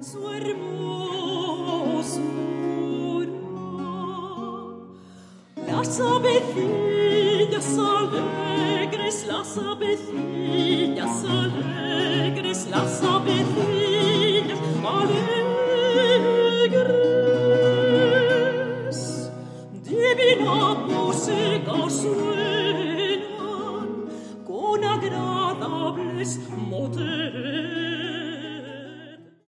su hermosura. Las abecillas alegres, las abecillas alegres, las abecillas alegres, divina música suenan con agradables motes.